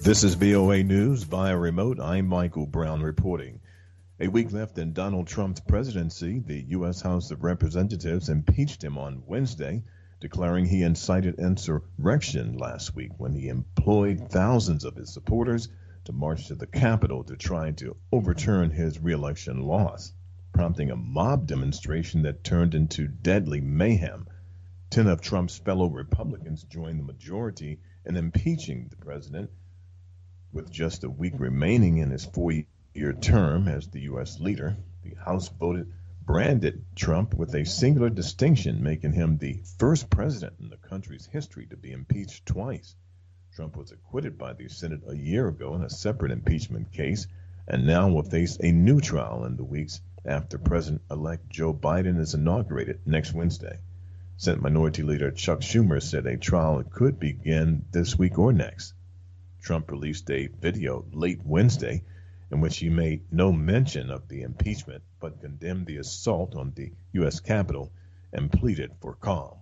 This is VOA News via remote. I'm Michael Brown reporting. A week left in Donald Trump's presidency, the U.S. House of Representatives impeached him on Wednesday, declaring he incited insurrection last week when he employed thousands of his supporters to march to the Capitol to try to overturn his reelection loss, prompting a mob demonstration that turned into deadly mayhem. 10 of Trump's fellow Republicans joined the majority in impeaching the president. With just a week remaining in his four-year term as the U.S. leader, the House branded Trump with a singular distinction, making him the first president in the country's history to be impeached twice. Trump was acquitted by the Senate a year ago in a separate impeachment case and now will face a new trial in the weeks after President-elect Joe Biden is inaugurated next Wednesday. Senate Minority Leader Chuck Schumer said a trial could begin this week or next. Trump released a video late Wednesday in which he made no mention of the impeachment but condemned the assault on the U.S. Capitol and pleaded for calm.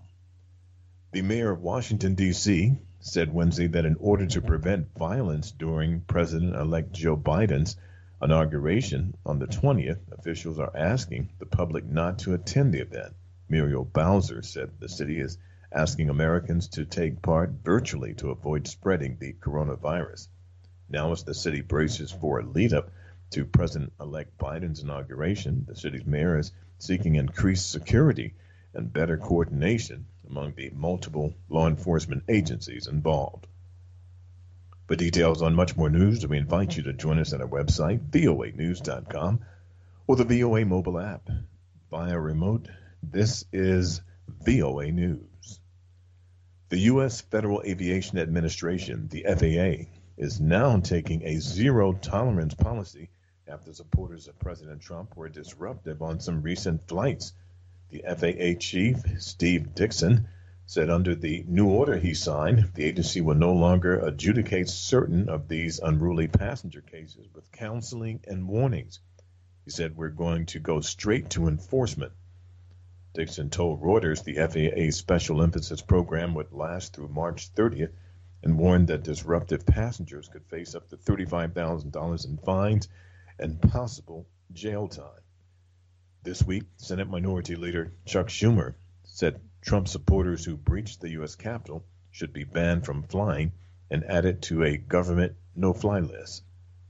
The mayor of Washington, D.C., said Wednesday that in order to prevent violence during President-elect Joe Biden's inauguration on the 20th, officials are asking the public not to attend the event. Muriel Bowser said the city is asking Americans to take part virtually to avoid spreading the coronavirus. Now, as the city braces for a lead-up to President-elect Biden's inauguration, the city's mayor is seeking increased security and better coordination among the multiple law enforcement agencies involved. For details on much more news, we invite you to join us at our website, voanews.com, or the VOA mobile app. Via remote, this is VOA News. The U.S. Federal Aviation Administration, the FAA, is now taking a zero-tolerance policy after supporters of President Trump were disruptive on some recent flights. The FAA chief, Steve Dickson, said under the new order he signed, the agency will no longer adjudicate certain of these unruly passenger cases with counseling and warnings. He said, "We're going to go straight to enforcement." Dixon told Reuters the FAA's special emphasis program would last through March 30th and warned that disruptive passengers could face up to $35,000 in fines and possible jail time. This week, Senate Minority Leader Chuck Schumer said Trump supporters who breached the U.S. Capitol should be banned from flying and added to a government no-fly list.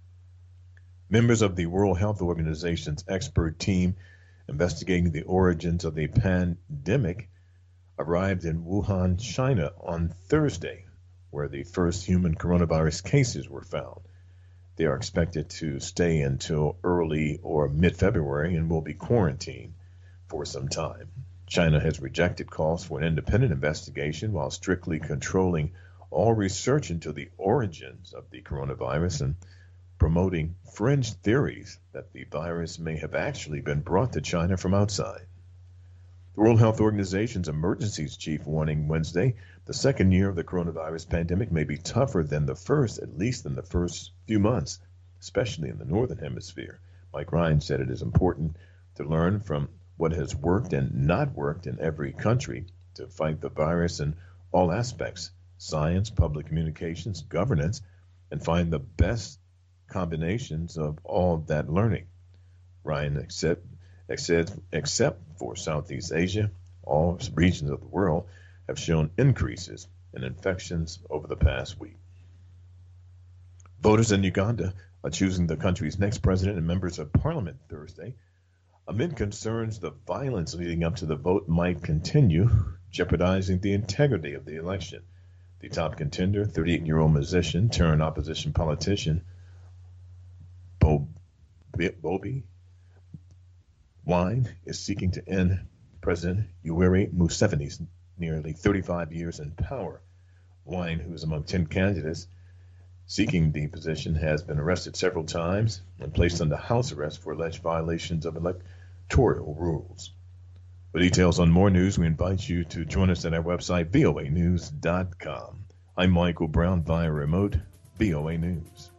Members of the World Health Organization's expert team investigating the origins of the pandemic arrived in Wuhan, China on Thursday, where the first human coronavirus cases were found. They are expected to stay until early or mid-February and will be quarantined for some time. China has rejected calls for an independent investigation while strictly controlling all research into the origins of the coronavirus and promoting fringe theories that the virus may have actually been brought to China from outside. The World Health Organization's emergencies chief warning Wednesday the second year of the coronavirus pandemic may be tougher than the first, at least in the first few months, especially in the Northern Hemisphere. Mike Ryan said it is important to learn from what has worked and not worked in every country to fight the virus in all aspects, science, public communications, governance, and find the best combinations of all that learning. Ryan except for Southeast Asia, all regions of the world have shown increases in infections over the past week. Voters in Uganda are choosing the country's next president and members of parliament Thursday, amid concerns the violence leading up to the vote might continue, jeopardizing the integrity of the election. The top contender, 38-year-old musician turned opposition politician, Bobi Wine, is seeking to end President Yoweri Museveni's nearly 35 years in power. Wine, who is among 10 candidates seeking the position, has been arrested several times and placed under house arrest for alleged violations of electoral rules. For details on more news, we invite you to join us at our website, voanews.com. I'm Michael Brown via remote, VOA News.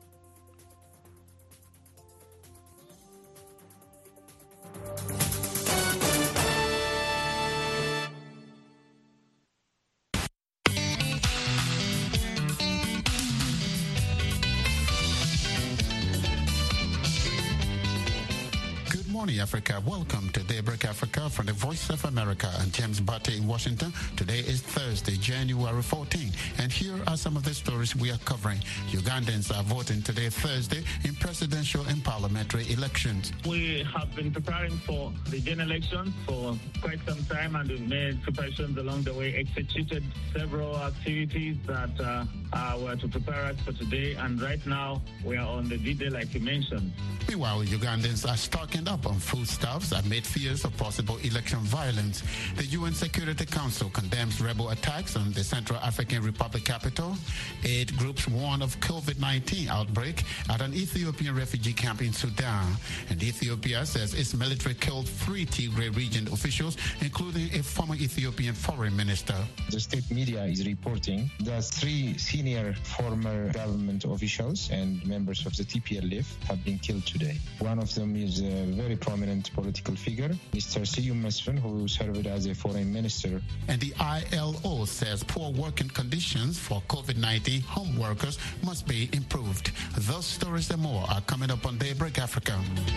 Africa. Welcome to Daybreak Africa from the Voice of America. I'm James Butte in Washington. Today is Thursday, January 14, and here are some of the stories we are covering. Ugandans are voting today, Thursday, in presidential and parliamentary elections. We have been preparing for the general elections for quite some time, and we've made preparations along the way, executed several activities that were to prepare us for today, and right now we are on the D-Day like you mentioned. Meanwhile, Ugandans are stocking up on foodstuffs amid fears of possible election violence. The UN Security Council condemns rebel attacks on the Central African Republic capital. Aid groups warn of COVID-19 outbreak at an Ethiopian refugee camp in Sudan. And Ethiopia says its military killed 3 Tigray region officials, including a former Ethiopian foreign minister. The state media is reporting that 3 senior former government officials and members of the TPLF have been killed today. One of them is a very prominent political figure, Mr. Seyum Mesfin, who served as a foreign minister. And the ILO says poor working conditions for COVID-19 home workers must be improved. Those stories and more are coming up on Daybreak Africa.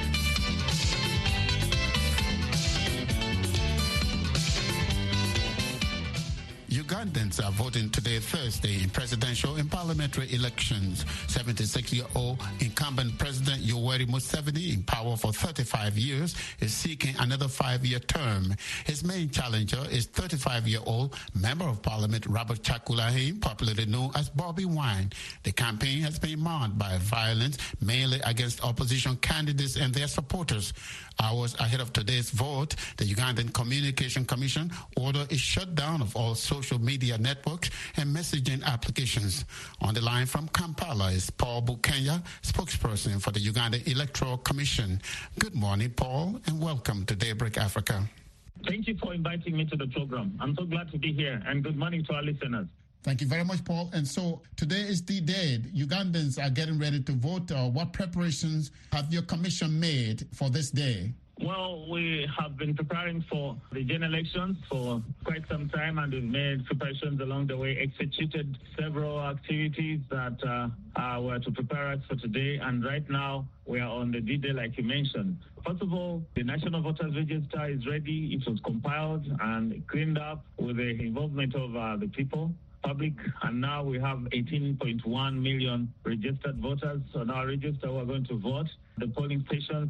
Ugandans are voting today, Thursday, in presidential and parliamentary elections. 76-year-old incumbent President Yoweri Museveni, in power for 35 years, is seeking another 5-year term. His main challenger is 35-year-old Member of Parliament Robert Chakulahim, popularly known as Bobby Wine. The campaign has been marred by violence, mainly against opposition candidates and their supporters. Hours ahead of today's vote, the Ugandan Communication Commission ordered a shutdown of all social media networks and messaging applications. On the line from Kampala is Paul Bukenya, spokesperson for the Ugandan Electoral Commission. Good morning, Paul, and welcome to Daybreak Africa. Thank you for inviting me to the program. I'm so glad to be here, and good morning to our listeners. Thank you very much, Paul. And so today is the day. Ugandans are getting ready to vote. What preparations have your commission made for this day? Well, we have been preparing for the general elections for quite some time, and we've made preparations along the way, executed several activities that were to prepare us for today, and right now we are on the D-Day like you mentioned. First of all, the National Voters Register is ready. It was compiled and cleaned up with the involvement of the people, public, and now we have 18.1 million registered voters on our register who are going to vote. The polling stations,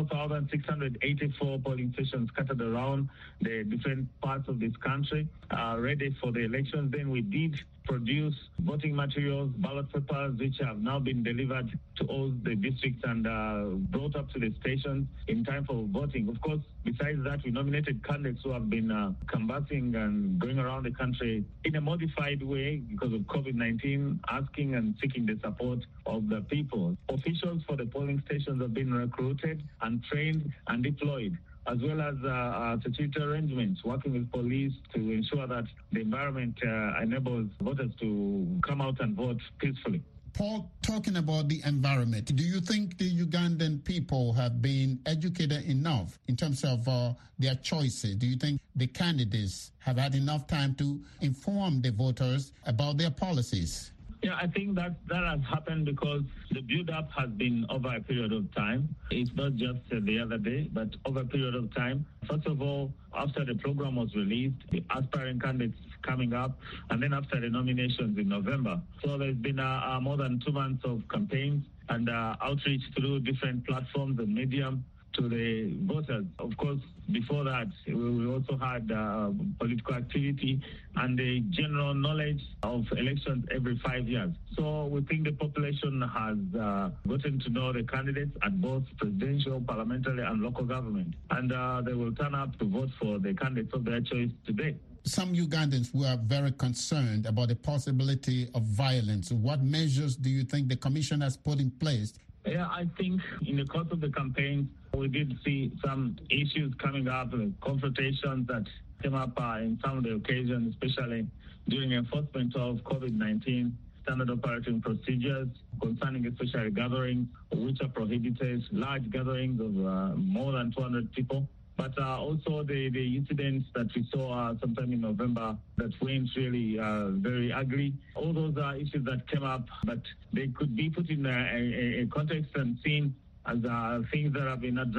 34,684 polling stations scattered around the different parts of this country are ready for the elections. Then we did produce voting materials, ballot papers, which have now been delivered to all the districts and brought up to the stations in time for voting. Of course, besides that, we nominated candidates who have been canvassing and going around the country in a modified way because of COVID-19, asking and seeking the support of the people. Officials for the polling stations have been recruited and trained and deployed, as well as security arrangements, working with police to ensure that the environment enables voters to come out and vote peacefully. Paul, talking about the environment, do you think the Ugandan people have been educated enough in terms of their choices? Do you think the candidates have had enough time to inform the voters about their policies? Yeah, I think that has happened because the build-up has been over a period of time. It's not just the other day, but over a period of time. First of all, after the program was released, the aspiring candidates coming up, and then after the nominations in November. So there's been more than 2 months of campaigns and outreach through different platforms and medium to the voters. Of course, before that, we also had political activity and the general knowledge of elections every 5 years. So we think the population has gotten to know the candidates at both presidential, parliamentary, and local government. And they will turn up to vote for the candidates of their choice today. Some Ugandans were very concerned about the possibility of violence. What measures do you think the Commission has put in place? Yeah, I think in the course of the campaign, we did see some issues coming up, confrontations that came up in some of the occasions, especially during enforcement of COVID-19 standard operating procedures concerning especially gatherings, which are prohibited, large gatherings of more than 200 people. But also the incidents that we saw sometime in November that went really very ugly. All those are issues that came up, but they could be put in a context and seen as things that have been addressed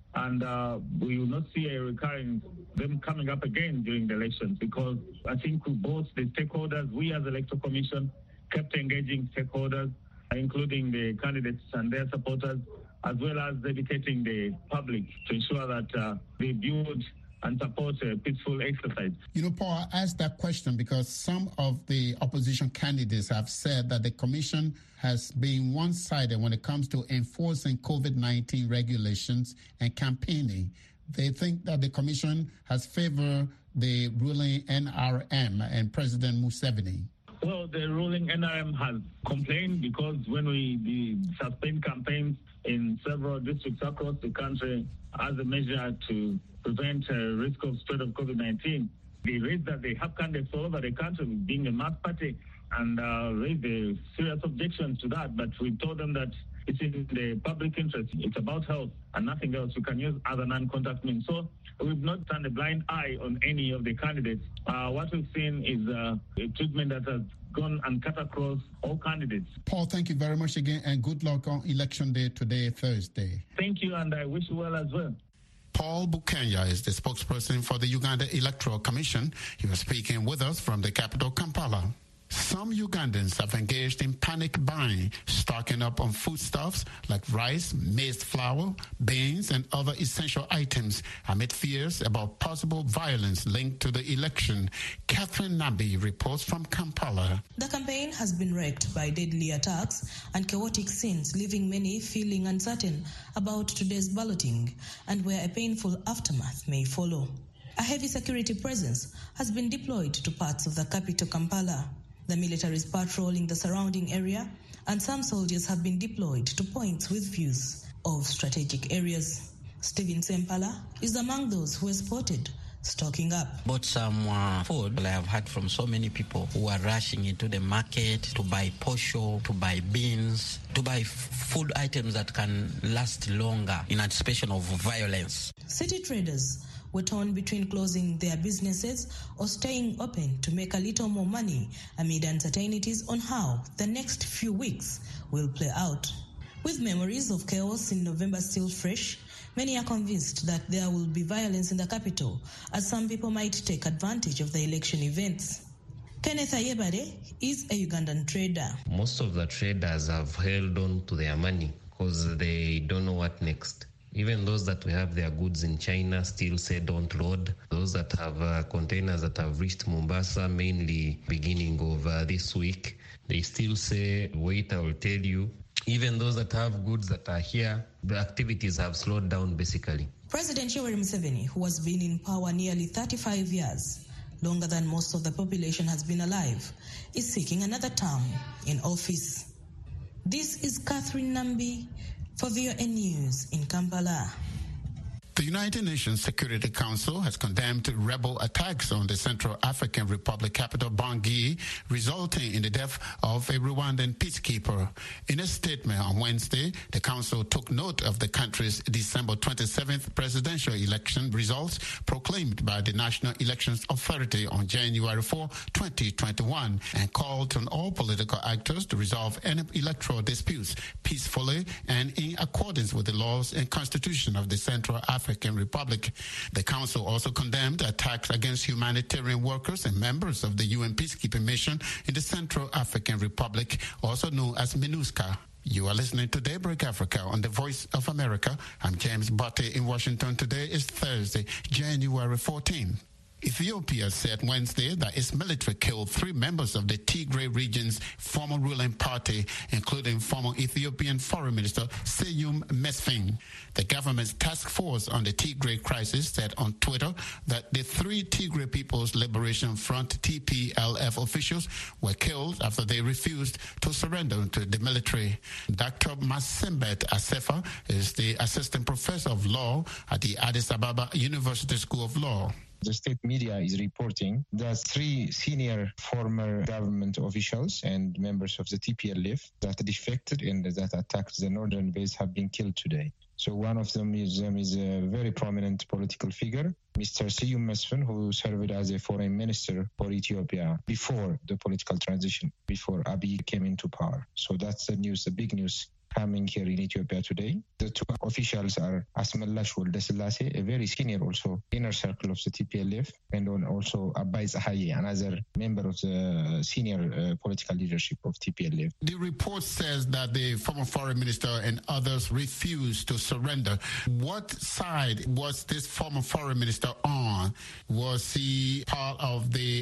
And we will not see a recurring them coming up again during the elections, because I think both the stakeholders, we as Electoral Commission, kept engaging stakeholders, including the candidates and their supporters, as well as educating the public to ensure that they build and support a peaceful exercise. You know, Paul, I asked that question because some of the opposition candidates have said that the commission has been one-sided when it comes to enforcing COVID-19 regulations and campaigning. They think that the commission has favored the ruling NRM and President Museveni. Well, the ruling NRM has complained because when we suspend campaigns in several districts across the country as a measure to prevent risk of spread of COVID-19, they raised that they have candidates all over the country being a mass party and raised a serious objection to that. But we told them that it's in the public interest. It's about health and nothing else. You can use other non-contact means. So we've not turned a blind eye on any of the candidates. What we've seen is a treatment that has gone and cut across all candidates. Paul, thank you very much again, and good luck on Election Day today, Thursday. Thank you, and I wish you well as well. Paul Bukenya is the spokesperson for the Uganda Electoral Commission. He was speaking with us from the capital, Kampala. Some Ugandans have engaged in panic buying, stocking up on foodstuffs like rice, maize flour, beans, and other essential items amid fears about possible violence linked to the election. Catherine Nambi reports from Kampala. The campaign has been wrecked by deadly attacks and chaotic scenes, leaving many feeling uncertain about today's balloting and where a painful aftermath may follow. A heavy security presence has been deployed to parts of the capital, Kampala. The military is patrolling the surrounding area, and some soldiers have been deployed to points with views of strategic areas. Stephen Sempala is among those who were spotted stocking up. Bought some food. I have heard from so many people who are rushing into the market to buy posho, to buy beans, to buy food items that can last longer in anticipation of violence. City traders were torn between closing their businesses or staying open to make a little more money amid uncertainties on how the next few weeks will play out. With memories of chaos in November still fresh, many are convinced that there will be violence in the capital, as some people might take advantage of the election events. Kenneth Ayebare is a Ugandan trader. Most of the traders have held on to their money because they don't know what next. Even those that we have their goods in China still say don't load. Those that have containers that have reached Mombasa, mainly beginning of this week, they still say, wait, I will tell you. Even those that have goods that are here, the activities have slowed down basically. President Yoweri Museveni, who has been in power nearly 35 years, longer than most of the population has been alive, is seeking another term in office. This is Catherine Nambi for VOA News in Kampala. The United Nations Security Council has condemned rebel attacks on the Central African Republic capital Bangui, resulting in the death of a Rwandan peacekeeper. In a statement on Wednesday, the council took note of the country's December 27th presidential election results proclaimed by the National Elections Authority on January 4, 2021, and called on all political actors to resolve any electoral disputes peacefully and in accordance with the laws and constitution of the Central African Republic. The council also condemned attacks against humanitarian workers and members of the UN peacekeeping mission in the Central African Republic, also known as MINUSCA. You are listening to Daybreak Africa on the Voice of America. I'm James Butte in Washington. Today is Thursday, January 14. Ethiopia said Wednesday that its military killed 3 members of the Tigray region's former ruling party, including former Ethiopian Foreign Minister Seyum Mesfin. The government's task force on the Tigray crisis said on Twitter that the 3 Tigray People's Liberation Front TPLF officials were killed after they refused to surrender to the military. Dr. Masembet Asefa is the assistant professor of law at the Addis Ababa University School of Law. The state media is reporting that 3 senior former government officials and members of the TPLF that defected and that attacked the northern base have been killed today. So one of them is a very prominent political figure, Mr. Seyum Mesfin, who served as a foreign minister for Ethiopia before the political transition, before Abiy came into power. So that's the news, the big news coming here in Ethiopia today. The two officials are Asmelash Woldesilase, a very senior also inner circle of the TPLF, and also Abai Zahaye, another member of the senior political leadership of TPLF. The report says that the former foreign minister and others refused to surrender. What side was this former foreign minister on? Was he part of the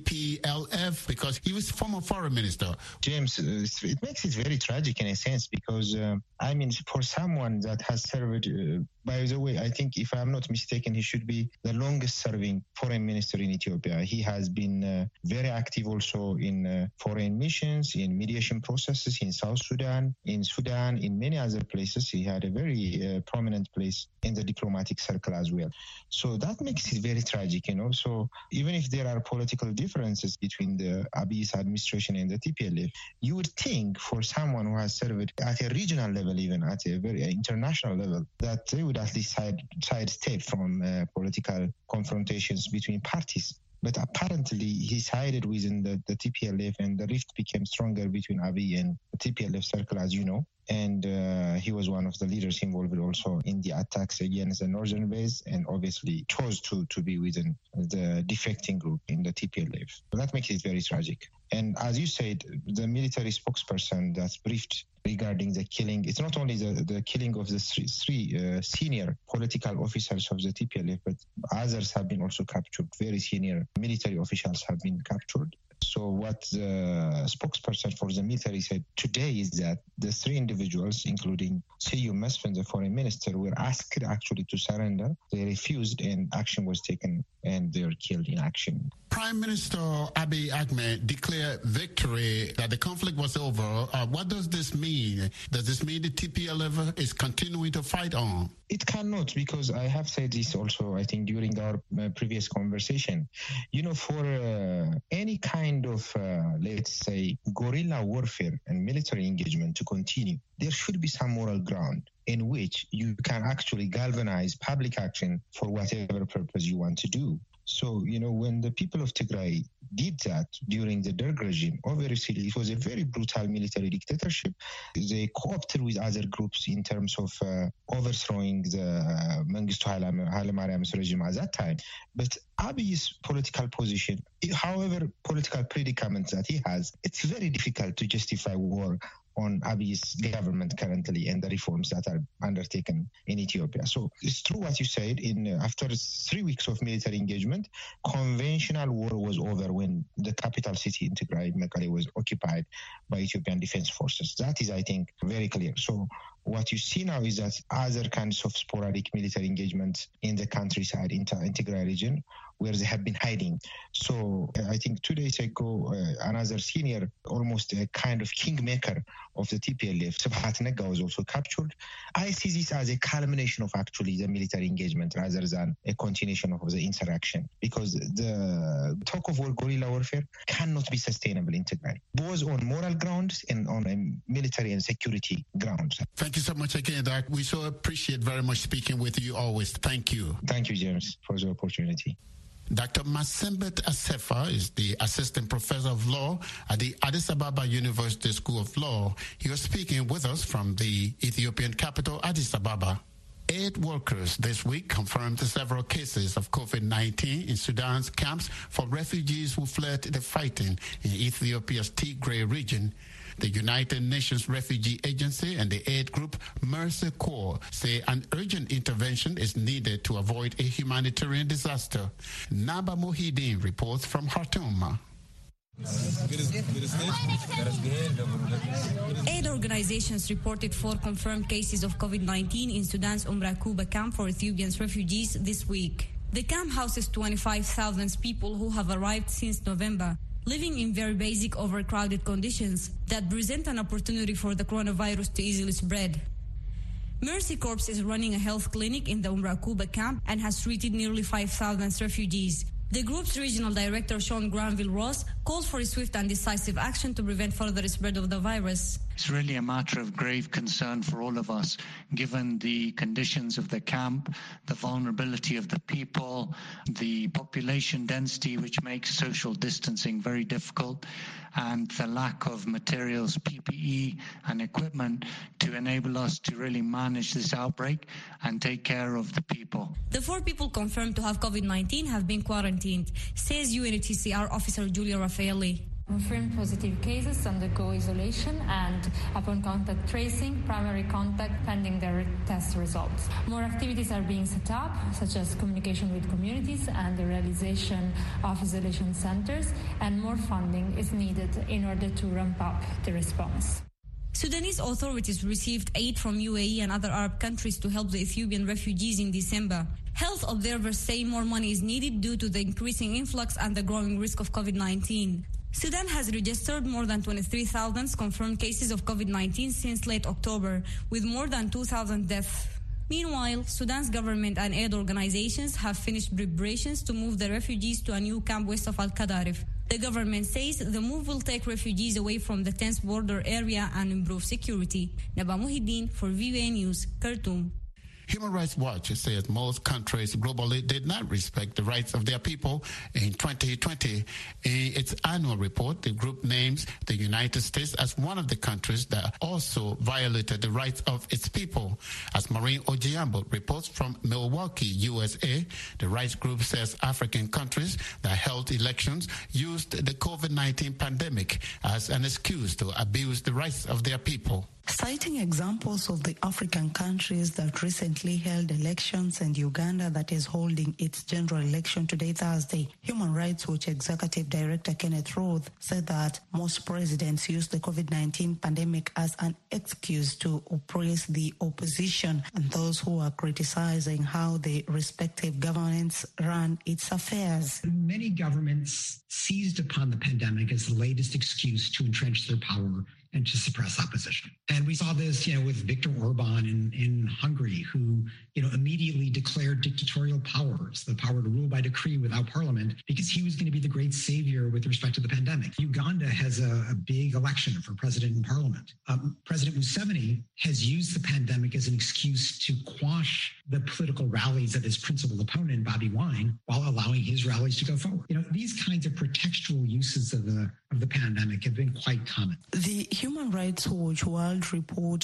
TPLF? Because he was former foreign minister. James, it makes it very tragic in a sense because, for someone that has served, by the way, I think if I'm not mistaken, he should be the longest serving foreign minister in Ethiopia. He has been very active also in foreign missions, in mediation processes in South Sudan, in many other places. He had a very prominent place in the diplomatic circle as well. So that makes it very tragic, So even if there are political differences between the Abiy's administration and the TPLF, you would think for someone who has served at a regional level, even at a very international level, that they would at least sidestep from political confrontations between parties. But apparently he sided within the TPLF, and the rift became stronger between Abiy and the TPLF circle, as you know. And he was one of the leaders involved also in the attacks against the northern base, and obviously chose to be within the defecting group in the TPLF. So that makes it very tragic. And as you said, the military spokesperson that's briefed regarding the killing, it's not only the killing of the three senior political officers of the TPLF, but others have been also captured. Very senior military officials have been captured. So what the spokesperson for the military said today is that the three individuals, including Seyum Mesfin, the foreign minister, were asked actually to surrender. They refused, and action was taken, and they were killed in action. Prime Minister Abiy Ahmed declared victory, that the conflict was over. What does this mean? Does this mean the TPLF is continuing to fight on? It cannot, because I have said this also, I think, during our previous conversation. For any kind of, let's say, guerrilla warfare and military engagement to continue, there should be some moral ground in which you can actually galvanize public action for whatever purpose you want to do. So, when the people of Tigray did that during the Derg regime, obviously it was a very brutal military dictatorship. They co-opted with other groups in terms of overthrowing the Mengistu Haile Mariam's regime at that time. But Abiy's political position, however political predicament that he has, it's very difficult to justify war on Abiy's government currently and the reforms that are undertaken in Ethiopia. So it's true what you said. After 3 weeks of military engagement, conventional war was over when the capital city in Tigray, Mekelle, was occupied by Ethiopian defense forces. That is, I think, very clear. So what you see now is that other kinds of sporadic military engagements in the countryside, in Tigray region, where they have been hiding. So I think 2 days ago, another senior, almost a kind of kingmaker of the TPLF, Sibhat Nega, was also captured. I see this as a culmination of actually the military engagement rather than a continuation of the insurrection, because the talk of guerrilla warfare cannot be sustainable in Tigray, both on moral grounds and on a military and security grounds. Thank you so much again, Doc. We so appreciate very much speaking with you always. Thank you. Thank you, James, for the opportunity. Dr. Masembet Asefa is the Assistant Professor of Law at the Addis Ababa University School of Law. He was speaking with us from the Ethiopian capital, Addis Ababa. Aid workers this week confirmed several cases of COVID-19 in Sudan's camps for refugees who fled the fighting in Ethiopia's Tigray region. The United Nations Refugee Agency and the aid group Mercy Corps say an urgent intervention is needed to avoid a humanitarian disaster. Naba Mohideen reports from Khartoum. Aid organizations reported 4 confirmed cases of COVID-19 in Sudan's Kuba camp for Ethiopian refugees this week. The camp houses 25,000 people who have arrived since November, living in very basic, overcrowded conditions that present an opportunity for the coronavirus to easily spread. Mercy Corps is running a health clinic in the Kuba camp and has treated nearly 5,000 refugees. The group's regional director, Sean Granville Ross, called for a swift and decisive action to prevent further spread of the virus. It's really a matter of grave concern for all of us, given the conditions of the camp, the vulnerability of the people, the population density, which makes social distancing very difficult, and the lack of materials, PPE and equipment to enable us to really manage this outbreak and take care of the people. The 4 people confirmed to have COVID-19 have been quarantined, says UNHCR officer Giulia Raffaelli. Confirmed positive cases undergo isolation and, upon contact tracing, primary contact pending their test results. More activities are being set up, such as communication with communities and the realization of isolation centers, and more funding is needed in order to ramp up the response. Sudanese authorities received aid from UAE and other Arab countries to help the Ethiopian refugees in December. Health observers say more money is needed due to the increasing influx and the growing risk of COVID-19. Sudan has registered more than 23,000 confirmed cases of COVID-19 since late October, with more than 2,000 deaths. Meanwhile, Sudan's government and aid organizations have finished preparations to move the refugees to a new camp west of Al-Qadarif. The government says the move will take refugees away from the tense border area and improve security. Naba Muhyiddin for VOA News, Khartoum. Human Rights Watch says most countries globally did not respect the rights of their people in 2020. In its annual report, the group names the United States as one of the countries that also violated the rights of its people. As Maureen Ojiambo reports from Milwaukee, USA, the rights group says African countries that held elections used the COVID-19 pandemic as an excuse to abuse the rights of their people. Citing examples of the African countries that recently held elections and Uganda that is holding its general election today, Thursday, Human Rights Watch Executive Director Kenneth Roth said that most presidents use the COVID-19 pandemic as an excuse to oppress the opposition and those who are criticizing how the respective governments run its affairs. Many governments seized upon the pandemic as the latest excuse to entrench their power and to suppress opposition. And we saw this, with Viktor Orban in Hungary, who, immediately declared dictatorial powers, the power to rule by decree without parliament, because he was going to be the great savior with respect to the pandemic. Uganda has a big election for president and parliament. President Museveni has used the pandemic as an excuse to quash the political rallies of his principal opponent, Bobi Wine, while allowing his rallies to go forward. These kinds of pretextual uses of the pandemic have been quite common. The Human Rights Watch World Report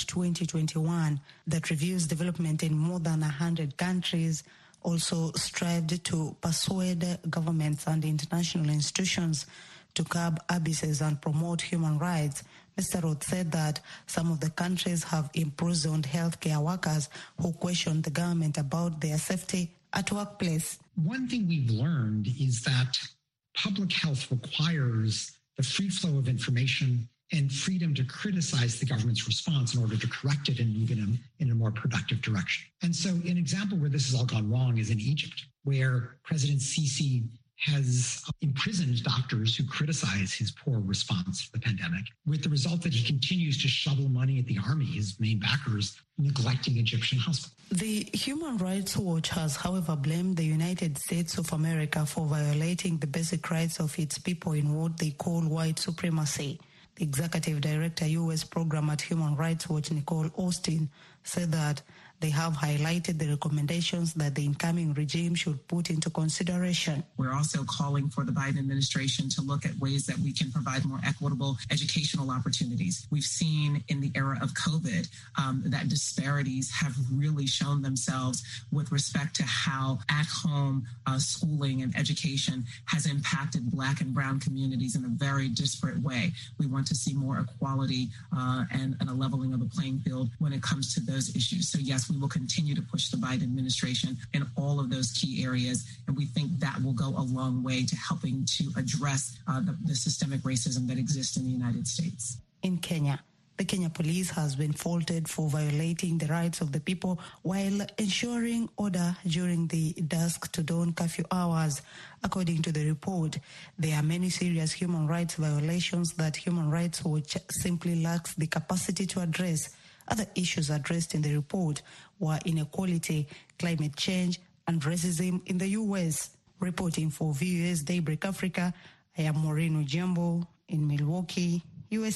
2021 that reviews development in more than 100 countries also strived to persuade governments and international institutions to curb abuses and promote human rights. Mr. Roth said that some of the countries have imprisoned healthcare workers who questioned the government about their safety at workplace. One thing we've learned is that public health requires the free flow of information and freedom to criticize the government's response in order to correct it and move in a more productive direction. And so an example where this has all gone wrong is in Egypt, where President Sisi has imprisoned doctors who criticize his poor response to the pandemic, with the result that he continues to shovel money at the army, his main backers, neglecting Egyptian hospitals. The Human Rights Watch has, however, blamed the United States of America for violating the basic rights of its people in what they call white supremacy. The Executive Director, U.S. Program at Human Rights Watch, Nicole Austin, said that they have highlighted the recommendations that the incoming regime should put into consideration. We're also calling for the Biden administration to look at ways that we can provide more equitable educational opportunities. We've seen in the era of COVID that disparities have really shown themselves with respect to how at-home schooling and education has impacted Black and Brown communities in a very disparate way. We want to see more equality and a leveling of the playing field when it comes to those issues. So yes, we will continue to push the Biden administration in all of those key areas, and we think that will go a long way to helping to address the systemic racism that exists in the United States. In Kenya, the Kenya police has been faulted for violating the rights of the people while ensuring order during the dusk to dawn curfew hours. According to the report, there are many serious human rights violations that Human Rights Watch simply lacks the capacity to address. Other issues addressed in the report were inequality, climate change, and racism in the U.S. Reporting for VOA's Daybreak Africa, I am Maureen Ojiambo in Milwaukee, USA.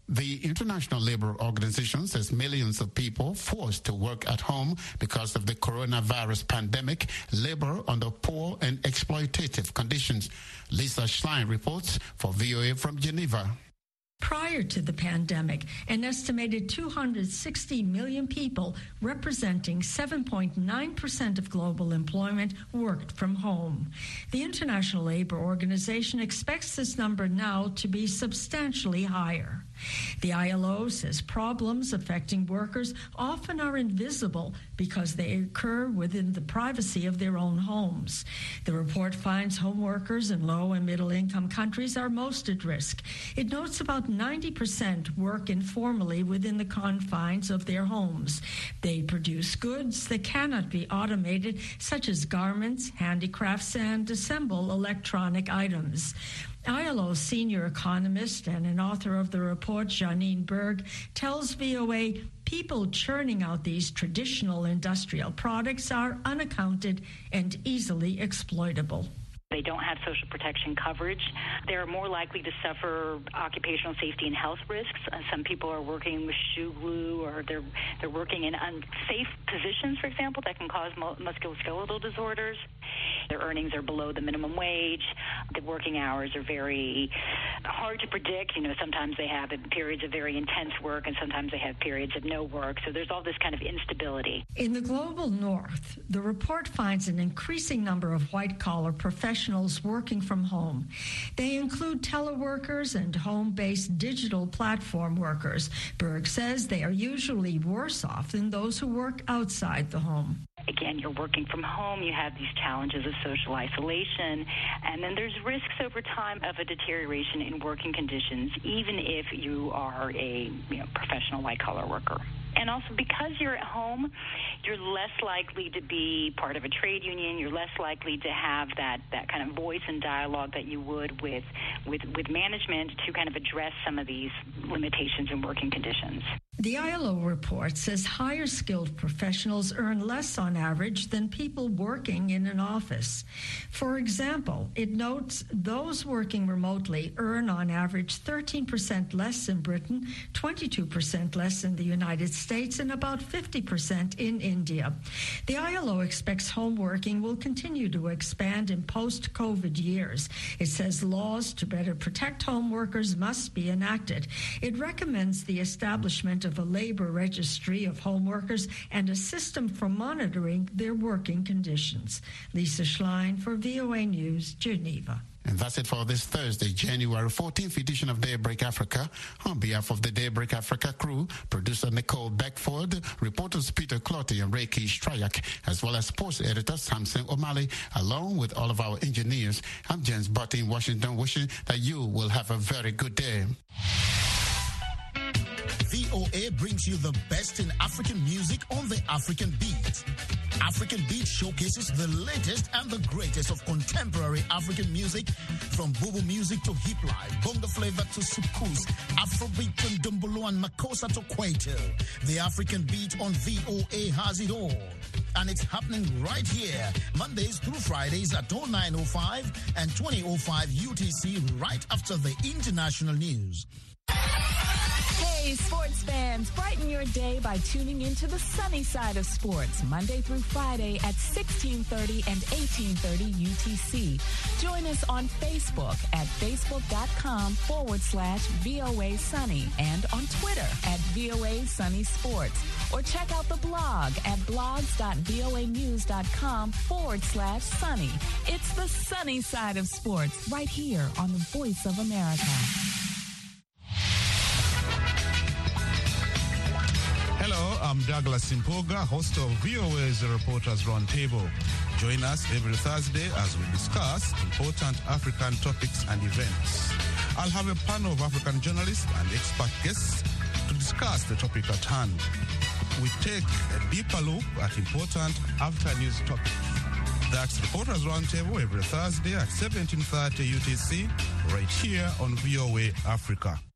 The International Labour Organization says millions of people forced to work at home because of the coronavirus pandemic labor under poor and exploitative conditions. Lisa Schlein reports for VOA from Geneva. Prior to the pandemic, an estimated 260 million people, representing 7.9% of global employment, worked from home. The International Labour Organization expects this number now to be substantially higher. The ILO says problems affecting workers often are invisible because they occur within the privacy of their own homes. The report finds home workers in low and middle income countries are most at risk. It notes about 90% work informally within the confines of their homes. They produce goods that cannot be automated, such as garments, handicrafts, and assemble electronic items. ILO senior economist and an author of the report, Janine Berg, tells VOA people churning out these traditional industrial products are unaccounted and easily exploitable. They don't have social protection coverage. They're more likely to suffer occupational safety and health risks. Some people are working with shoe glue, or they're working in unsafe positions, for example, that can cause musculoskeletal disorders. Their earnings are below the minimum wage. The working hours are very hard to predict. Sometimes they have periods of very intense work, and sometimes they have periods of no work. So there's all this kind of instability. In the global north, the report finds an increasing number of white-collar professionals working from home. They include teleworkers and home-based digital platform workers. Berg says they are usually worse off than those who work outside the home. Again, you're working from home, you have these challenges of social isolation, and then there's risks over time of a deterioration in working conditions, even if you are a professional white-collar worker. And also, because you're at home, you're less likely to be part of a trade union. You're less likely to have that kind of voice and dialogue that you would with management to kind of address some of these limitations in working conditions. The ILO report says higher skilled professionals earn less on average than people working in an office. For example, it notes those working remotely earn on average 13% less in Britain, 22% less in the United States, and about 50% in India. The ILO expects home working will continue to expand in post-COVID years. It says laws to better protect home workers must be enacted. It recommends the establishment of a labor registry of home workers and a system for monitoring their working conditions. Lisa Schlein for VOA News, Geneva. And that's it for this Thursday, January 14th edition of Daybreak Africa. On behalf of the Daybreak Africa crew, producer Nicole Beckford, reporters Peter Clotty and Reiki Strayak, as well as sports editor Samson O'Malley, along with all of our engineers, I'm James Butty in Washington, wishing that you will have a very good day. VOA brings you the best in African music on the African Beat. African Beat showcases the latest and the greatest of contemporary African music, from Bubu music to hip life, bongo flavor to soukous, Afrobeat to Ndombolo and Makossa to Kwaito. The African Beat on VOA has it all. And it's happening right here, Mondays through Fridays at 09:05 and 20:05 UTC, right after the international news. Hey, sports fans, brighten your day by tuning into the sunny side of sports, Monday through Friday at 16:30 and 18:30 UTC. Join us on Facebook at facebook.com/VOA Sunny and on Twitter at VOA Sunny Sports. Or check out the blog at blogs.voanews.com/sunny. It's the sunny side of sports right here on the Voice of America. Hello, I'm Douglas Simpoga, host of VOA's Reporters Roundtable. Join us every Thursday as we discuss important African topics and events. I'll have a panel of African journalists and expert guests to discuss the topic at hand. We take a deeper look at important after-news topics. That's Reporters Roundtable every Thursday at 17:30 UTC, right here on VOA Africa.